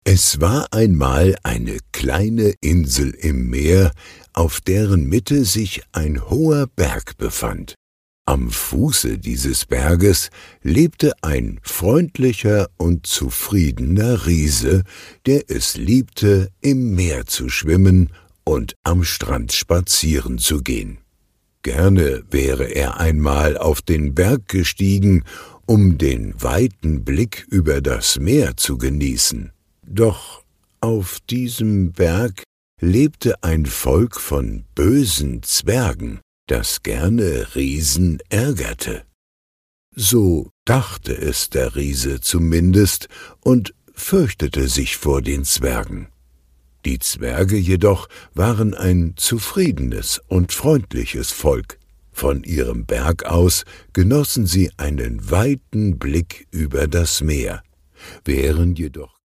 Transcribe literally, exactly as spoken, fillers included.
Es war einmal eine kleine Insel im Meer, auf deren Mitte sich ein hoher Berg befand. Am Fuße dieses Berges lebte ein freundlicher und zufriedener Riese, der es liebte, im Meer zu schwimmen und am Strand spazieren zu gehen. Gerne wäre er einmal auf den Berg gestiegen, um den weiten Blick über das Meer zu genießen. Doch auf diesem Berg lebte ein Volk von bösen Zwergen, das gerne Riesen ärgerte. So dachte es der Riese zumindest und fürchtete sich vor den Zwergen. Die Zwerge jedoch waren ein zufriedenes und freundliches Volk. Von ihrem Berg aus genossen sie einen weiten Blick über das Meer, wären jedoch